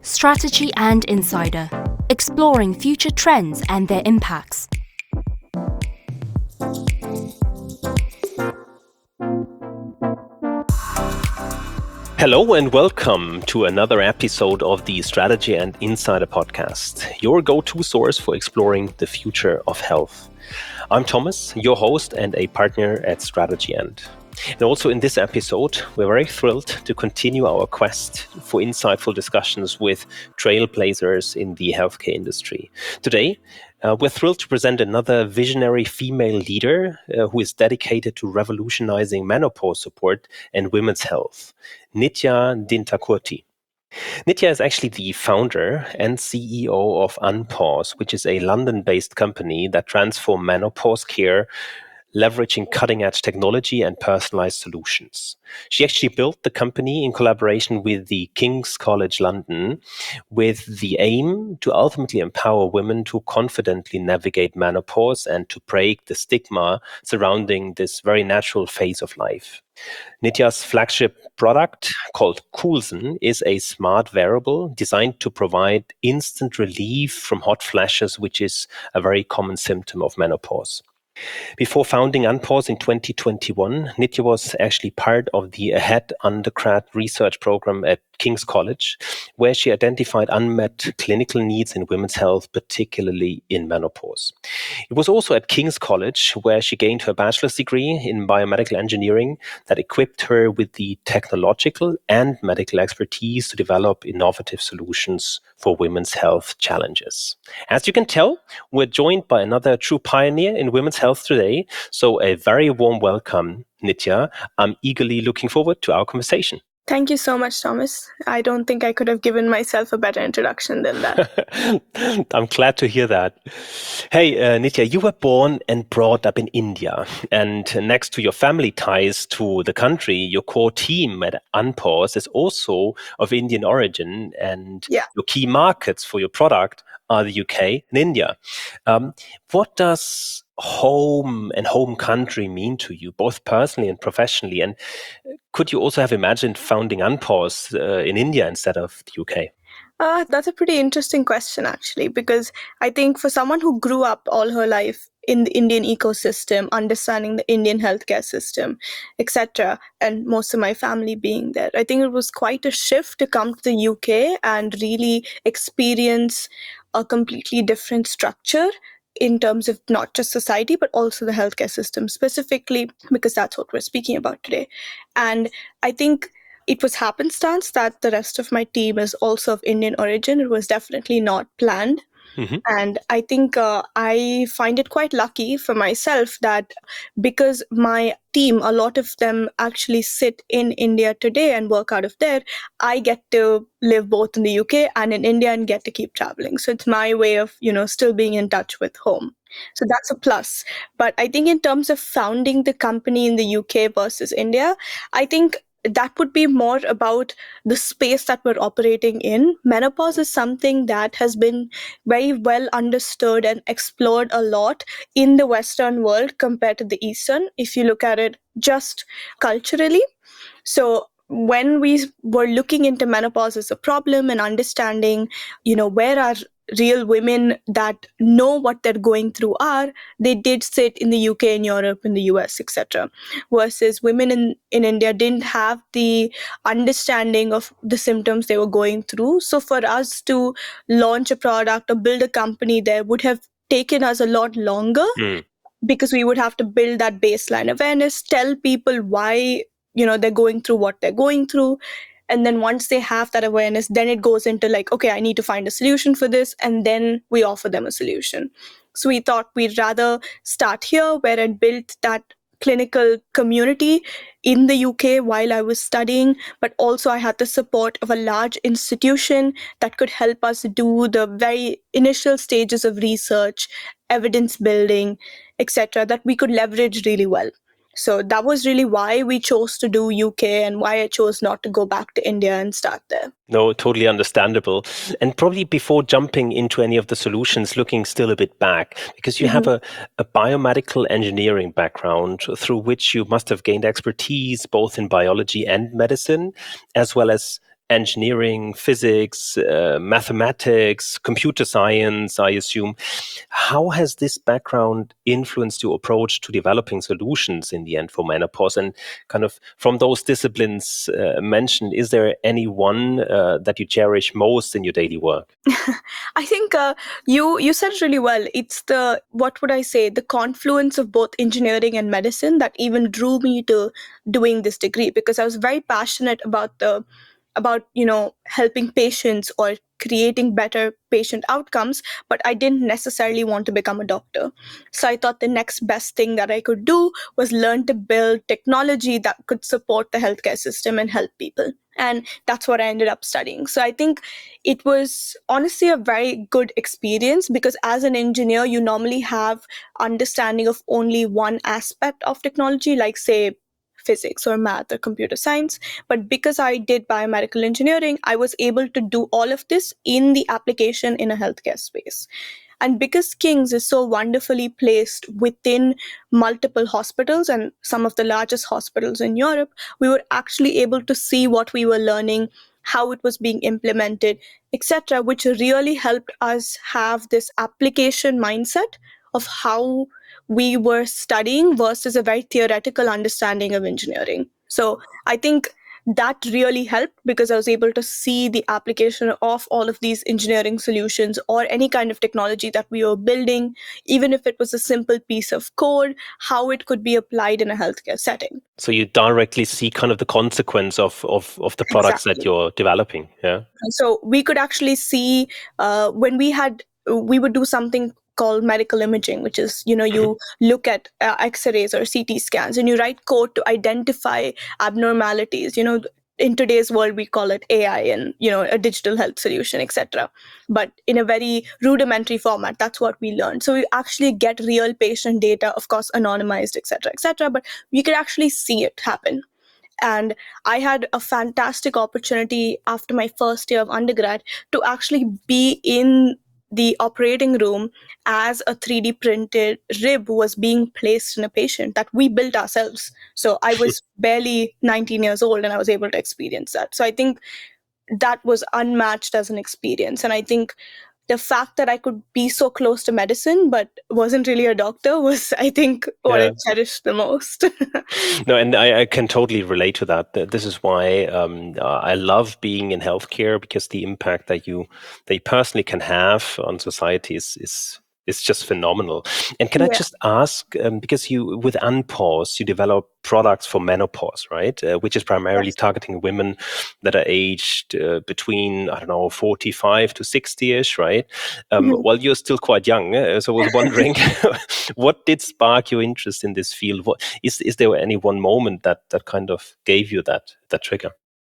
Strategy and Insider, exploring future trends and their impacts. Hello and welcome to another episode of the Strategy and Insider podcast, your go-to source for exploring the future of health. I'm Thomas, your host and a partner at Strategy and. And also in this episode, we're very thrilled to continue our quest for insightful discussions with trailblazers in the healthcare industry. Today, we're thrilled to present another visionary female leader who is dedicated to revolutionizing menopause support and women's health, Nithya Dintakurti. Nithya is actually the founder and CEO of Unpause, which is a London-based company that transforms menopause care, leveraging cutting-edge technology and personalized solutions. She actually built the company in collaboration with the King's College London with the aim to ultimately empower women to confidently navigate menopause and to break the stigma surrounding this very natural phase of life. Nithya's flagship product, called Coulson, is a smart wearable designed to provide instant relief from hot flashes, which is a very common symptom of menopause. Before founding Unpause in 2021, Nithya was actually part of the AHEAD undergrad research program at King's College, where she identified unmet clinical needs in women's health, particularly in menopause. It was also at King's College where she gained her bachelor's degree in biomedical engineering that equipped her with the technological and medical expertise to develop innovative solutions for women's health challenges. As you can tell, we're joined by another true pioneer in women's health today. So a very warm welcome, Nithya. I'm eagerly looking forward to our conversation. Thank you so much, Thomas. I don't think I could have given myself a better introduction than that. I'm glad to hear that. Hey, Nithya, you were born and brought up in India. And next to your family ties to the country, your core team at Unpause is also of Indian origin. And your key markets for your product are the UK and India. What does home and home country mean to you, both personally and professionally? And could you also have imagined founding Unpause in India instead of the UK? That's a pretty interesting question, actually, because I think for someone who grew up all her life in the Indian ecosystem, understanding the Indian healthcare system, etc., and most of my family being there, I think it was quite a shift to come to the UK and really experience a completely different structure in terms of not just society, but also the healthcare system specifically, because that's what we're speaking about today. And I think it was happenstance that the rest of my team is also of Indian origin. It was definitely not planned. Mm-hmm. And I think I find it quite lucky for myself that because my team, a lot of them actually sit in India today and work out of there, I get to live both in the UK and in India and get to keep traveling. So it's my way of, still being in touch with home. So that's a plus. But I think in terms of founding the company in the UK versus India, I think that would be more about the space that we're operating in. Menopause is something that has been very well understood and explored a lot in the Western world compared to the Eastern, if you look at it just culturally. So when we were looking into menopause as a problem and understanding, where are real women that know what they're going through are, they did sit in the UK and Europe and the US, etc. Versus women in India didn't have the understanding of the symptoms they were going through. So for us to launch a product or build a company there would have taken us a lot longer because we would have to build that baseline awareness, tell people why they're going through what they're going through. And then once they have that awareness, then it goes into like, okay, I need to find a solution for this. And then we offer them a solution. So we thought we'd rather start here where I built that clinical community in the UK while I was studying, but also I had the support of a large institution that could help us do the very initial stages of research, evidence building, etc., that we could leverage really well. So that was really why we chose to do UK and why I chose not to go back to India and start there. No, totally understandable. And probably before jumping into any of the solutions, looking still a bit back, because you have a biomedical engineering background through which you must have gained expertise both in biology and medicine, as well as engineering, physics, mathematics, computer science, I assume. How has this background influenced your approach to developing solutions in the end for menopause? And kind of from those disciplines mentioned, is there any one that you cherish most in your daily work? I think you said it really well. It's the, what would I say, the confluence of both engineering and medicine that even drew me to doing this degree, because I was very passionate about helping patients or creating better patient outcomes, but I didn't necessarily want to become a doctor. So I thought the next best thing that I could do was learn to build technology that could support the healthcare system and help people. And that's what I ended up studying. So I think it was honestly a very good experience, because as an engineer, you normally have understanding of only one aspect of technology, like say physics or math or computer science. But because I did biomedical engineering, I was able to do all of this in the application in a healthcare space. And because King's is so wonderfully placed within multiple hospitals and some of the largest hospitals in Europe, we were actually able to see what we were learning, how it was being implemented, etc., which really helped us have this application mindset of how we were studying versus a very theoretical understanding of engineering. So I think that really helped, because I was able to see the application of all of these engineering solutions or any kind of technology that we were building, even if it was a simple piece of code, how it could be applied in a healthcare setting. So you directly see kind of the consequence of the products that Exactly. you're developing. Yeah. So we could actually see when we would do something called medical imaging, which is, Mhm. you look at x-rays or CT scans and you write code to identify abnormalities. In today's world, we call it AI and, a digital health solution, etc. But in a very rudimentary format, that's what we learned. So we actually get real patient data, of course, anonymized, etc., etc. But we could actually see it happen. And I had a fantastic opportunity after my first year of undergrad to actually be in the operating room as a 3D printed rib was being placed in a patient that we built ourselves. So I was barely 19 years old and I was able to experience that. So I think that was unmatched as an experience. And I think the fact that I could be so close to medicine but wasn't really a doctor was, I think, what I Yeah. cherished the most. No, and I can totally relate to that. This is why I love being in healthcare, because the impact that you personally can have on society is just phenomenal. And can I Yeah. just ask, because you with Unpause, you develop products for menopause, right? Which is primarily Yes. targeting women that are aged between, I don't know, 45 to 60-ish, right? Mhm. Well, you're still quite young, so I was wondering, what did spark your interest in this field? Is there any one moment that kind of gave you that trigger?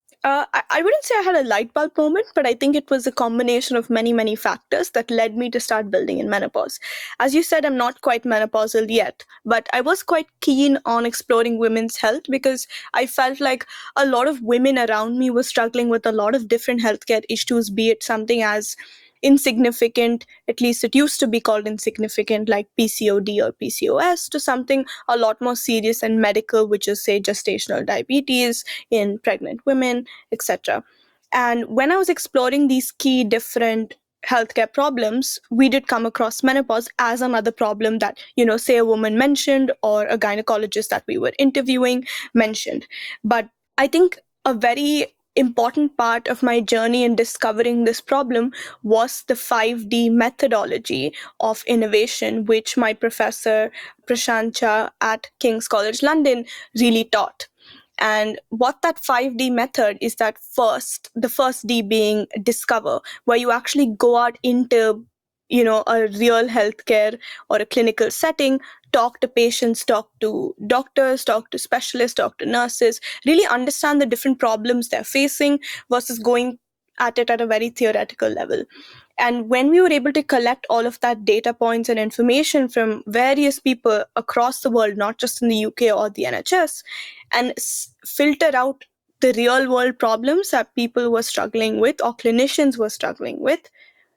I wouldn't say I had a light bulb moment, but I think it was a combination of many, many factors that led me to start building in menopause. As you said, I'm not quite menopausal yet, but I was quite keen on exploring women's health because I felt like a lot of women around me were struggling with a lot of different healthcare issues, be it something as insignificant, at least it used to be called insignificant, like PCOD or PCOS, to something a lot more serious and medical, which is, say, gestational diabetes in pregnant women, etc. And when I was exploring these key different healthcare problems, we did come across menopause as another problem that, say a woman mentioned or a gynecologist that we were interviewing mentioned. But I think a very important part of my journey in discovering this problem was the 5D methodology of innovation, which my professor Prashant Jha at King's College London really taught. And what that 5D method is, that the first D being discover, where you actually go out into, a real healthcare or a clinical setting, talk to patients, talk to doctors, talk to specialists, talk to nurses, really understand the different problems they're facing versus going at it at a very theoretical level. And when we were able to collect all of that data points and information from various people across the world, not just in the UK or the NHS, and filter out the real world problems that people were struggling with or clinicians were struggling with,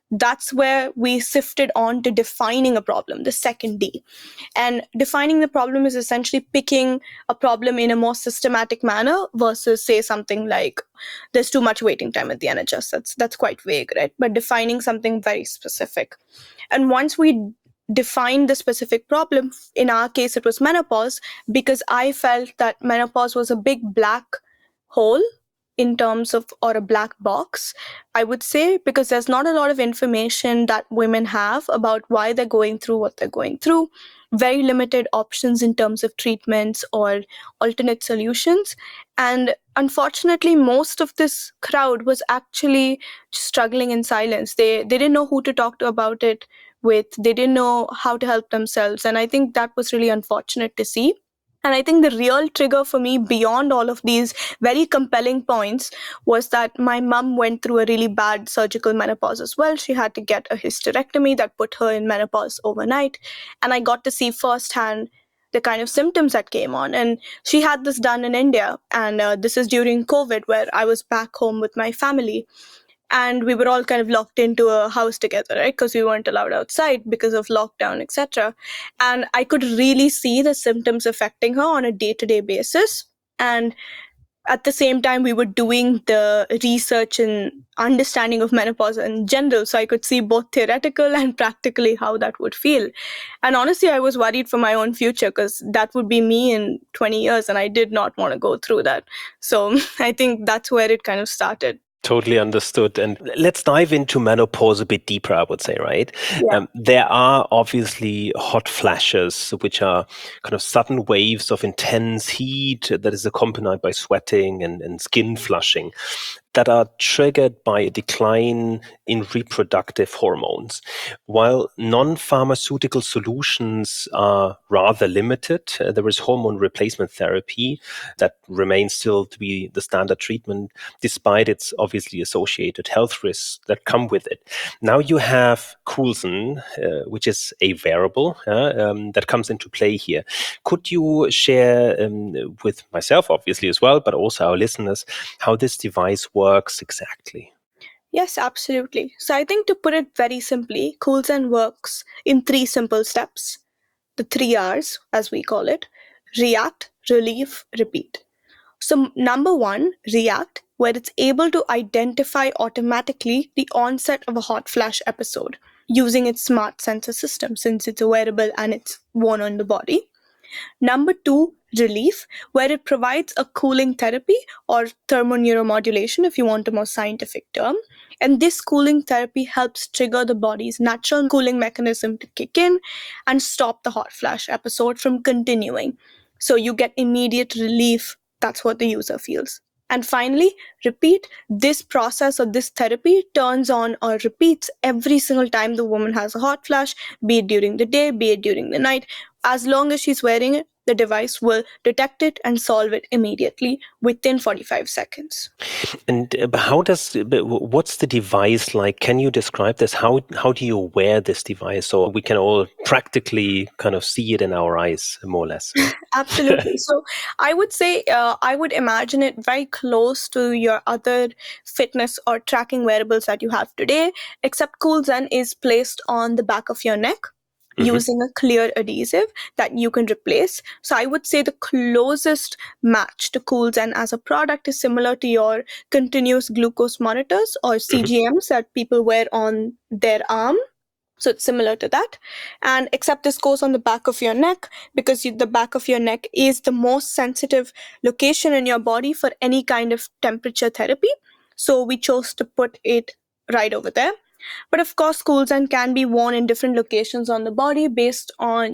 that's where we sifted on to defining a problem, the second D. And defining the problem is essentially picking a problem in a more systematic manner versus say something like there's too much waiting time at the NHS. That's quite vague, right? But defining something very specific. And once we defined the specific problem, in our case it was menopause, because I felt that menopause was a big black hole in terms of, or a black box, I would say, because there's not a lot of information that women have about why they're going through what they're going through. Very limited options in terms of treatments or alternate solutions. And unfortunately, most of this crowd was actually struggling in silence. They didn't know who to talk to about it with, they didn't know how to help themselves. And I think that was really unfortunate to see. And I think the real trigger for me, beyond all of these very compelling points, was that my mum went through a really bad surgical menopause as well. She had to get a hysterectomy that put her in menopause overnight. And I got to see firsthand the kind of symptoms that came on. And she had this done in India. And this is during COVID, where I was back home with my family. And we were all kind of locked into a house together, right? Because we weren't allowed outside because of lockdown, etc. And I could really see the symptoms affecting her on a day-to-day basis. And at the same time, we were doing the research and understanding of menopause in general. So I could see both theoretical and practically how that would feel. And honestly, I was worried for my own future because that would be me in 20 years. And I did not want to go through that. So I think that's where it kind of started. Totally understood. And let's dive into menopause a bit deeper, I would say, right? Yeah. There are obviously hot flashes, which are kind of sudden waves of intense heat that is accompanied by sweating and skin flushing, that are triggered by a decline in reproductive hormones. While non-pharmaceutical solutions are rather limited, there is hormone replacement therapy that remains still to be the standard treatment, despite its obviously associated health risks that come with it. Now you have Coulson, which is a wearable that comes into play here. Could you share with myself, obviously, as well, but also our listeners, how this device works exactly? Yes, absolutely. So I think to put it very simply, Coulson works in 3 simple steps. The 3 R's, as we call it: react, relieve, repeat. So number 1, react, where it's able to identify automatically the onset of a hot flash episode using its smart sensor system, since it's a wearable and it's worn on the body. Number 2, relief, where it provides a cooling therapy or thermoneuromodulation, if you want a more scientific term. And this cooling therapy helps trigger the body's natural cooling mechanism to kick in and stop the hot flash episode from continuing. So you get immediate relief. That's what the user feels. And finally, repeat. This process or this therapy turns on or repeats every single time the woman has a hot flash, be it during the day, be it during the night. As long as she's wearing it, the device will detect it and solve it immediately within 45 seconds. And what's the device like? Can you describe this? How do you wear this device so we can all practically kind of see it in our eyes, more or less? Absolutely. So I would say I would imagine it very close to your other fitness or tracking wearables that you have today, except Coolzen is placed on the back of your neck using a clear adhesive that you can replace. So I would say the closest match to Coolzen as a product is similar to your continuous glucose monitors or CGMs that people wear on their arm. So it's similar to that. And except this goes on the back of your neck, because the back of your neck is the most sensitive location in your body for any kind of temperature therapy. So we chose to put it right over there. But of course, Coolzen can be worn in different locations on the body based on,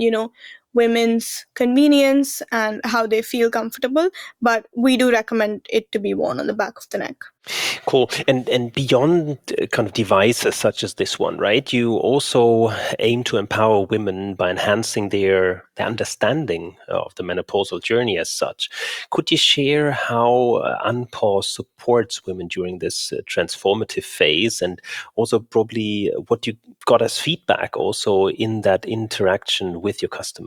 women's convenience and how they feel comfortable. But we do recommend it to be worn on the back of the neck. Cool. And beyond kind of devices such as this one, right? You also aim to empower women by enhancing their understanding of the menopausal journey as such. Could you share how Unpause supports women during this transformative phase, and also probably what you got as feedback also in that interaction with your customers?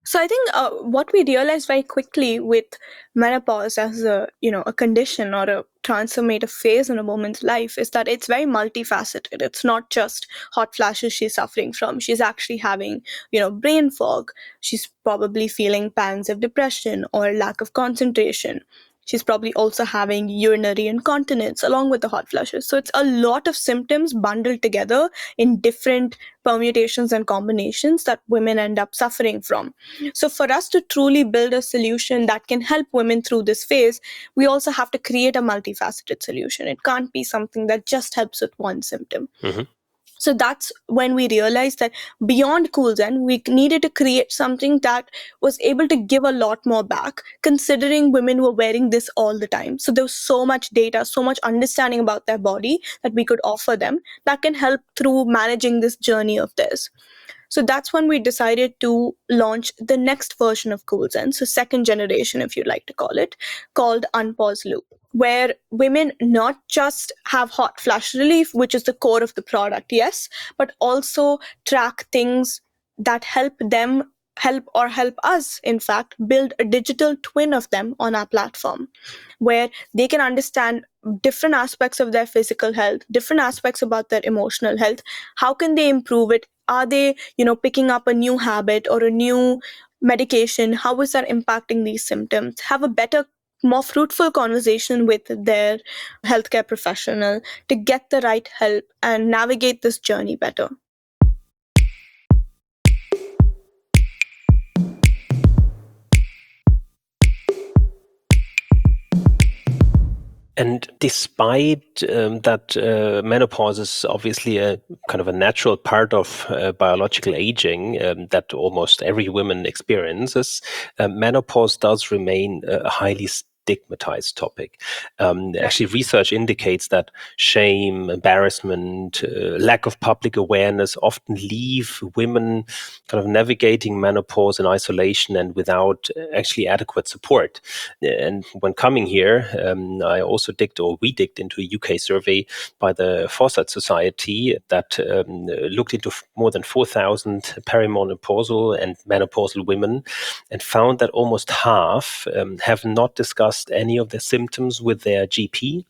So I think what we realized very quickly with menopause as a condition or a transformative phase in a woman's life is that it's very multifaceted. It's not just hot flashes she's suffering from. She's actually having brain fog. She's probably feeling pangs of depression or lack of concentration. She's probably also having urinary incontinence along with the hot flushes. So it's a lot of symptoms bundled together in different permutations and combinations that women end up suffering from. So, for us to truly build a solution that can help women through this phase, we also have to create a multifaceted solution. It can't be something that just helps with one symptom. Mhm. So that's when we realized that beyond Coolzen, we needed to create something that was able to give a lot more back, considering women were wearing this all the time. So there was so much data, so much understanding about their body that we could offer them that can help through managing this journey of theirs. So that's when we decided to launch the next version of Coolzen, so second generation, if you'd like to call it, called Unpause Loop, where women not just have hot flash relief, which is the core of the product, yes, but also track things that help us, in fact, build a digital twin of them on our platform, where they can understand different aspects of their physical health, different aspects about their emotional health. How can they improve it? Are they, picking up a new habit or a new medication? How is that impacting these symptoms? Have a better, more fruitful conversation with their healthcare professional to get the right help and navigate this journey better. And despite that menopause is obviously a kind of a natural part of biological aging that almost every woman experiences, menopause does remain a highly stigmatized topic. Actually, research indicates that shame, embarrassment, lack of public awareness often leave women kind of navigating menopause in isolation and without actually adequate support. And when coming here, we digged into a UK survey by the Foresight Society that looked into more than 4,000 perimenopausal and menopausal women and found that almost half have not discussed any of their symptoms with their GP.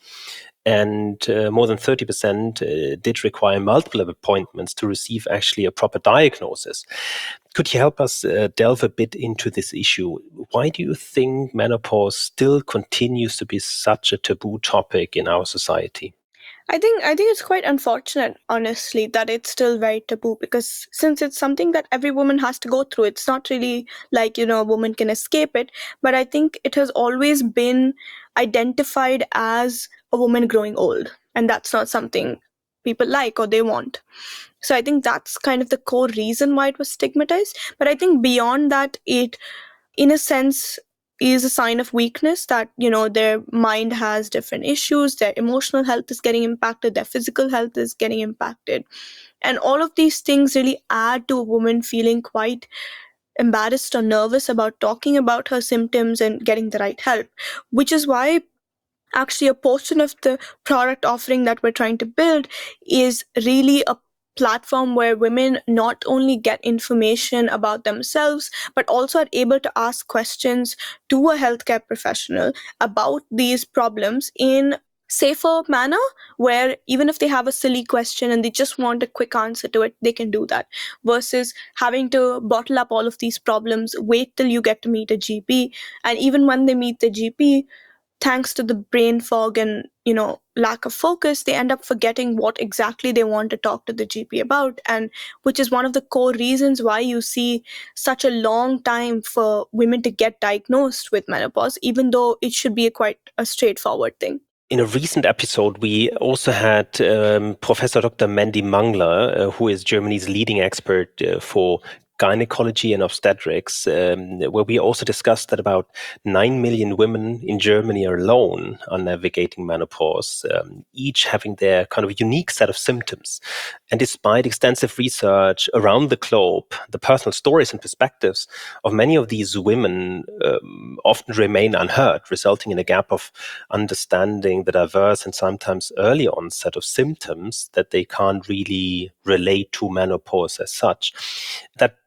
And more than 30% did require multiple appointments to receive actually a proper diagnosis. Could you help us delve a bit into this issue? Why do you think menopause still continues to be such a taboo topic in our society? I think it's quite unfortunate, honestly, that it's still very taboo, because since it's something that every woman has to go through, it's not really like, a woman can escape it. But I think it has always been identified as a woman growing old, and that's not something people like or they want. So I think that's kind of the core reason why it was stigmatized. But I think beyond that, it, in a sense, is a sign of weakness that their mind has different issues, their emotional health is getting impacted, their physical health is getting impacted, and all of these things really add to a woman feeling quite embarrassed or nervous about talking about her symptoms and getting the right help, which is why actually a portion of the product offering that we're trying to build is really a platform where women not only get information about themselves but also are able to ask questions to a healthcare professional about these problems in safer manner, where even if they have a silly question and they just want a quick answer to it, they can do that, versus having to bottle up all of these problems, wait till you get to meet a GP, and even when they meet the GP, thanks to the brain fog and lack of focus, they end up forgetting what exactly they want to talk to the GP about, and which is one of the core reasons why you see such a long time for women to get diagnosed with menopause, even though it should be quite a straightforward thing. In a recent episode, we also had Professor Dr. Mandy Mangler, who is Germany's leading expert for gynecology and obstetrics, where we also discussed that about 9 million women in Germany alone are navigating menopause, each having their kind of unique set of symptoms. And despite extensive research around the globe, the personal stories and perspectives of many of these women often remain unheard, resulting in a gap of understanding the diverse and sometimes early onset of symptoms that they can't really relate to menopause as such. That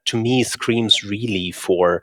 to me screams really for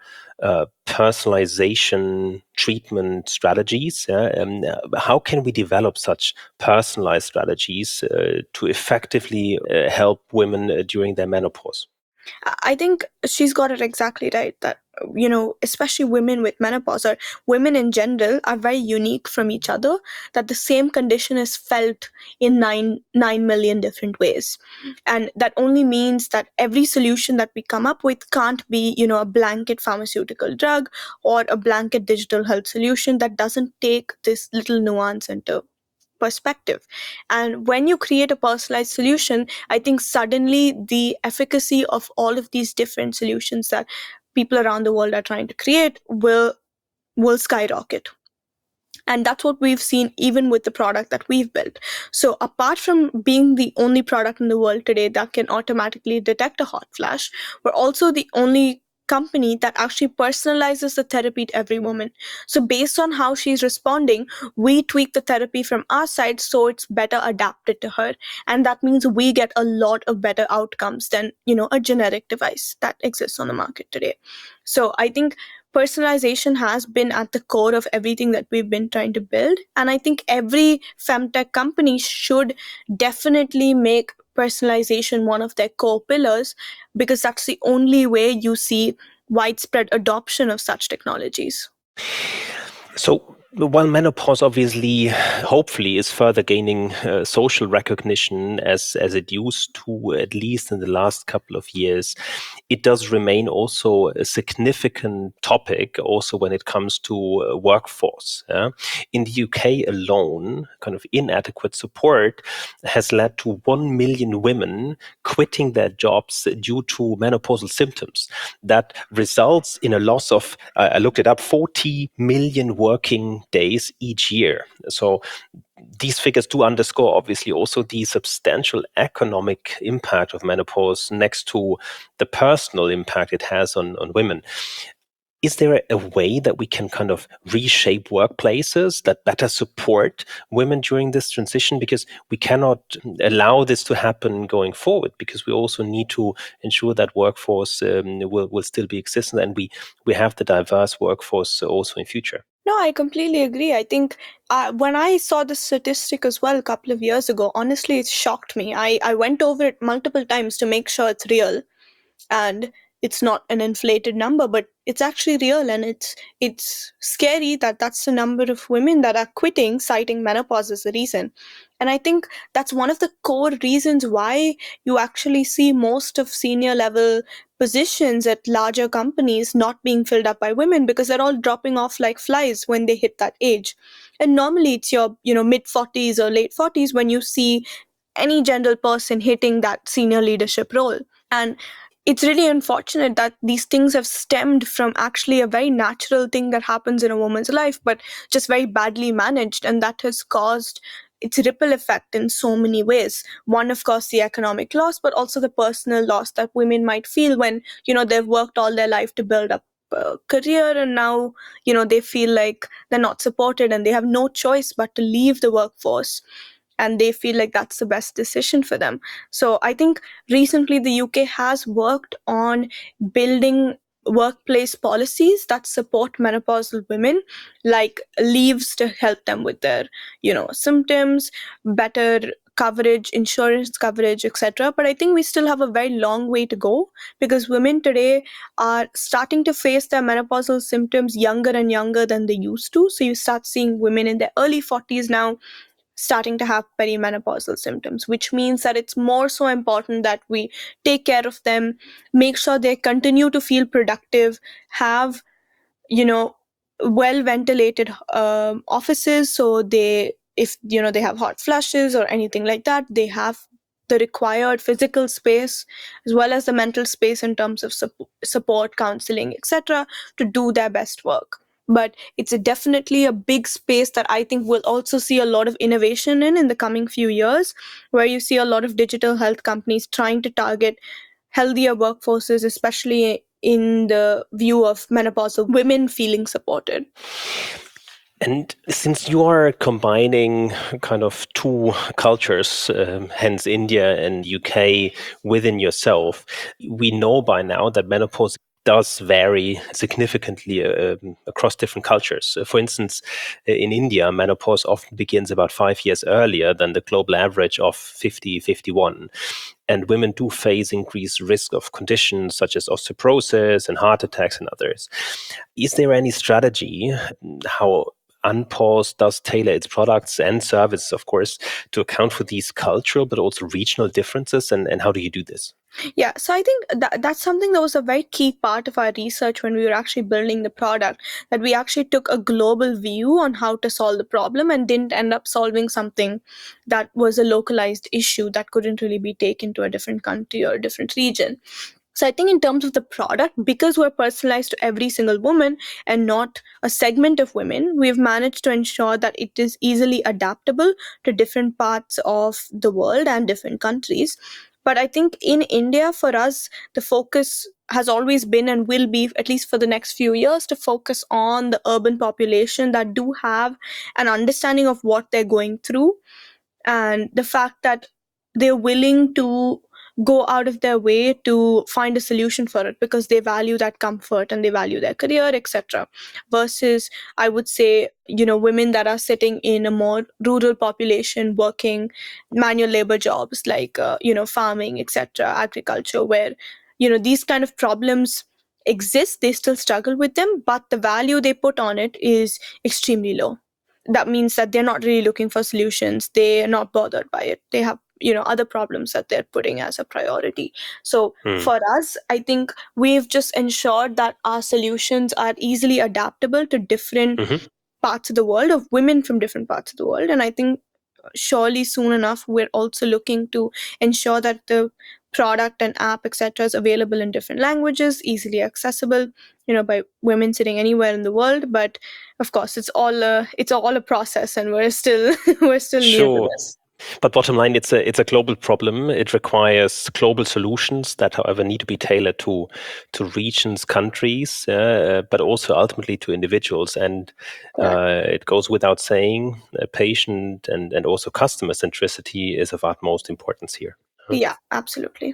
personalization treatment strategies. How can we develop such personalized strategies to effectively help women during their menopause? I think she's got it exactly right that, especially women with menopause or women in general are very unique from each other, that the same condition is felt in 9 million different ways. And that only means that every solution that we come up with can't be, a blanket pharmaceutical drug or a blanket digital health solution that doesn't take this little nuance into perspective. And when you create a personalized solution, I think suddenly the efficacy of all of these different solutions that people around the world are trying to create will skyrocket. And that's what we've seen even with the product that we've built. So apart from being the only product in the world today that can automatically detect a hot flash, we're also the only company that actually personalizes the therapy to every woman. So based on how she's responding, we tweak the therapy from our side so it's better adapted to her. And that means we get a lot of better outcomes than, a generic device that exists on the market today. So I think personalization has been at the core of everything that we've been trying to build. And I think every femtech company should definitely make personalization one of their core pillars, because that's the only way you see widespread adoption of such technologies. So while menopause obviously, hopefully, is further gaining social recognition as it used to, at least in the last couple of years, it does remain also a significant topic also when it comes to workforce. In the UK alone, kind of inadequate support has led to 1 million women quitting their jobs due to menopausal symptoms. That results in a loss of, I looked it up, 40 million working days each year. So these figures do underscore, obviously, also the substantial economic impact of menopause next to the personal impact it has on women. Is there a way that we can kind of reshape workplaces that better support women during this transition? Because we cannot allow this to happen going forward, because we also need to ensure that workforce will still be existent, and we have the diverse workforce also in future. No, I completely agree. I think when I saw this statistic as well a couple of years ago, honestly, it shocked me. I went over it multiple times to make sure it's real and it's not an inflated number, but it's actually real. And it's scary that that's the number of women that are quitting, citing menopause as the reason. And I think that's one of the core reasons why you actually see most of senior level positions at larger companies not being filled up by women, because they're all dropping off like flies when they hit that age. And normally it's your mid 40s or late 40s when you see any general person hitting that senior leadership role. And it's really unfortunate that these things have stemmed from actually a very natural thing that happens in a woman's life, but just very badly managed. And that has caused its ripple effect in so many ways. One, of course, the economic loss, but also the personal loss that women might feel when, they've worked all their life to build up a career, and now, they feel like they're not supported and they have no choice but to leave the workforce, and they feel like that's the best decision for them. So I think recently the UK has worked on building workplace policies that support menopausal women, like leaves to help them with their, symptoms, better coverage, insurance coverage, etc. But I think we still have a very long way to go, because women today are starting to face their menopausal symptoms younger and younger than they used to. So you start seeing women in their early 40s now starting to have perimenopausal symptoms, which means that it's more so important that we take care of them, make sure they continue to feel productive, have, you know, well ventilated offices, so they, if they have hot flushes or anything like that, they have the required physical space as well as the mental space in terms of support, counseling, etc., to do their best work. But it's definitely a big space that I think we'll also see a lot of innovation in the coming few years, where you see a lot of digital health companies trying to target healthier workforces, especially in the view of menopausal women feeling supported. And since you are combining kind of two cultures, hence India and UK, within yourself, we know by now that menopause does vary significantly across different cultures. For instance, in India, menopause often begins about 5 years earlier than the global average of 50, 51. And women do face increased risk of conditions such as osteoporosis and heart attacks and others. Is there any strategy how Unpause does tailor its products and services, of course, to account for these cultural but also regional differences? And how do you do this? Yeah, so I think that's something that was a very key part of our research when we were actually building the product, that we actually took a global view on how to solve the problem and didn't end up solving something that was a localized issue that couldn't really be taken to a different country or a different region. So I think in terms of the product, because we're personalized to every single woman and not a segment of women, we've managed to ensure that it is easily adaptable to different parts of the world and different countries. But I think in India, for us, the focus has always been and will be, at least for the next few years, to focus on the urban population that do have an understanding of what they're going through, and the fact that they're willing to go out of their way to find a solution for it because they value that comfort and they value their career, etc. Versus, I would say, women that are sitting in a more rural population working manual labor jobs like farming, etc., agriculture, where these kind of problems exist. They still struggle with them, but the value they put on it is extremely low. That means that they're not really looking for solutions. They're not bothered by it. They have other problems that they're putting as a priority. So for us, I think we've just ensured that our solutions are easily adaptable to different Mm-hmm. parts of the world, of women from different parts of the world. And I think surely soon enough we're also looking to ensure that the product and app, etc., is available in different languages, easily accessible, by women sitting anywhere in the world. But of course, it's all a process, and we're still we're still new to Sure. this. But bottom line, it's a global problem. It requires global solutions that, however, need to be tailored to regions, countries, but also ultimately to individuals. And Correct. it goes without saying, patient and also customer centricity is of utmost importance here. Yeah, absolutely.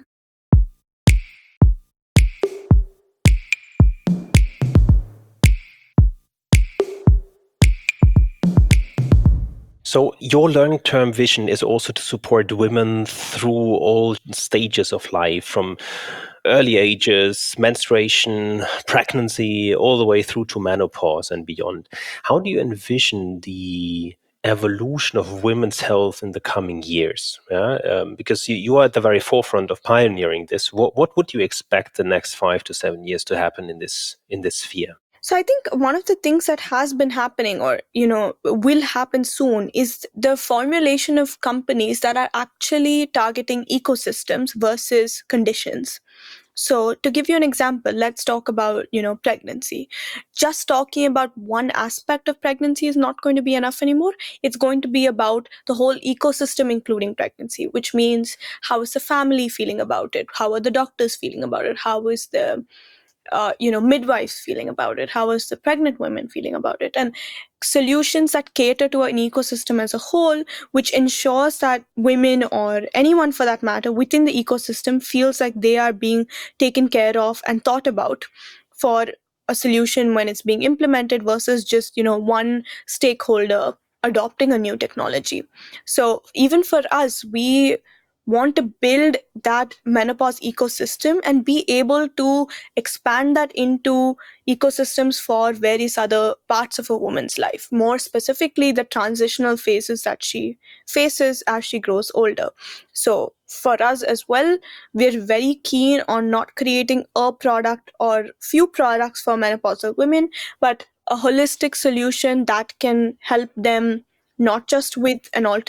So your long-term vision is also to support women through all stages of life, from early ages, menstruation, pregnancy, all the way through to menopause and beyond. How do you envision the evolution of women's health in the coming years? Yeah? Because you are at the very forefront of pioneering this. What would you expect the next 5 to 7 years to happen in this sphere? So I think one of the things that has been happening, or will happen soon, is the formulation of companies that are actually targeting ecosystems versus conditions. So to give you an example, let's talk about, pregnancy. Just talking about one aspect of pregnancy is not going to be enough anymore. It's going to be about the whole ecosystem, including pregnancy, which means how is the family feeling about it? How are the doctors feeling about it? How is the midwives feeling about it? How is the pregnant women feeling about it? And solutions that cater to an ecosystem as a whole, which ensures that women, or anyone for that matter within the ecosystem, feels like they are being taken care of and thought about for a solution when it's being implemented, versus just one stakeholder adopting a new technology. So even for us, we want to build that menopause ecosystem and be able to expand that into ecosystems for various other parts of a woman's life, more specifically the transitional phases that she faces as she grows older. So for us as well, we're very keen on not creating a product or few products for menopausal women, but a holistic solution that can help them not just with an alternate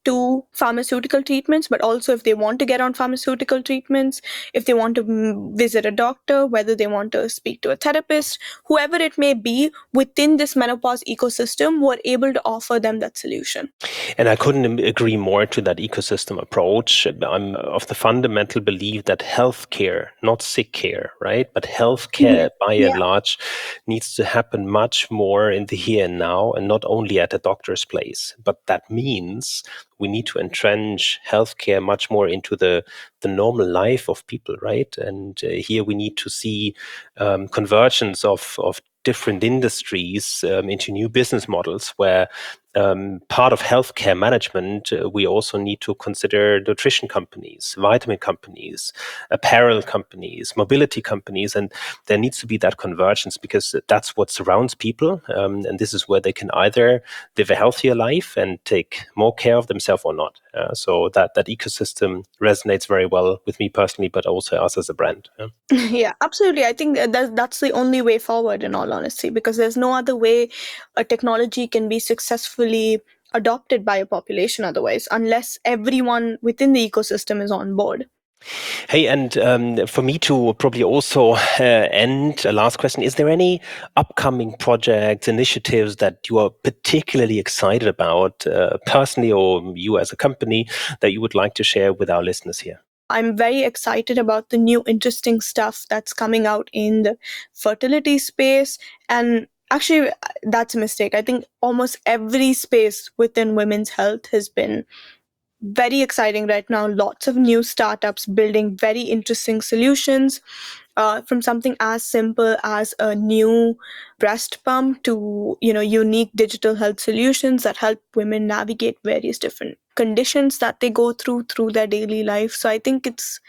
to pharmaceutical treatments, but also if they want to get on pharmaceutical treatments, if they want to visit a doctor, whether they want to speak to a therapist, whoever it may be within this menopause ecosystem, we're able to offer them that solution. And I couldn't agree more to that ecosystem approach. I'm of the fundamental belief that healthcare, not sick care, right? But healthcare by and large needs to happen much more in the here and now, and not only at a doctor's place. But that means we need to entrench healthcare much more into the normal life of people, right? And here we need to see convergence of different industries into new business models where part of healthcare management, we also need to consider nutrition companies, vitamin companies, apparel companies, mobility companies, and there needs to be that convergence because that's what surrounds people. And this is where they can either live a healthier life and take more care of themselves or not. So that ecosystem resonates very well with me personally, but also us as a brand. Yeah, absolutely. I think that's the only way forward, in all honesty, because there's no other way a technology can be successfully adopted by a population otherwise, unless everyone within the ecosystem is on board. Hey, and for me to probably also end, a last question, is there any upcoming projects, initiatives that you are particularly excited about personally or you as a company that you would like to share with our listeners here? I'm very excited about the new interesting stuff that's coming out in the fertility space. And actually, that's a mistake. I think almost every space within women's health has been very exciting right now. Lots of new startups building very interesting solutions, from something as simple as a new breast pump to unique digital health solutions that help women navigate various different conditions that they go through their daily life. So I think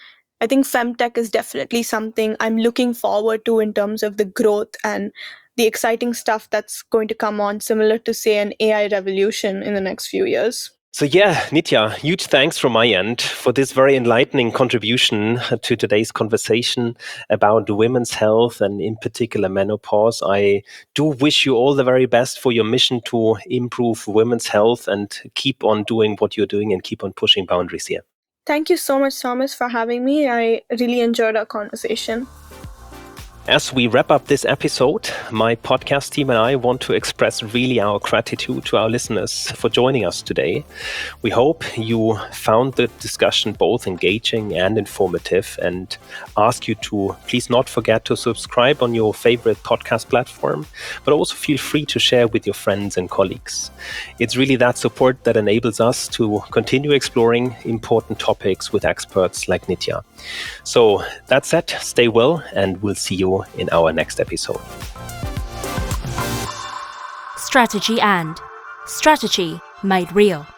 femtech is definitely something I'm looking forward to in terms of the growth and the exciting stuff that's going to come on, similar to, say, an AI revolution in the next few years. So yeah, Nitya, huge thanks from my end for this very enlightening contribution to today's conversation about women's health and in particular menopause. I do wish you all the very best for your mission to improve women's health and keep on doing what you're doing and keep on pushing boundaries here. Thank you so much, Thomas, for having me. I really enjoyed our conversation. As we wrap up this episode, my podcast team and I want to express really our gratitude to our listeners for joining us today. We hope you found the discussion both engaging and informative and ask you to please not forget to subscribe on your favorite podcast platform, but also feel free to share with your friends and colleagues. It's really that support that enables us to continue exploring important topics with experts like Nitya. So that said, stay well and we'll see you in our next episode. Strategy made real.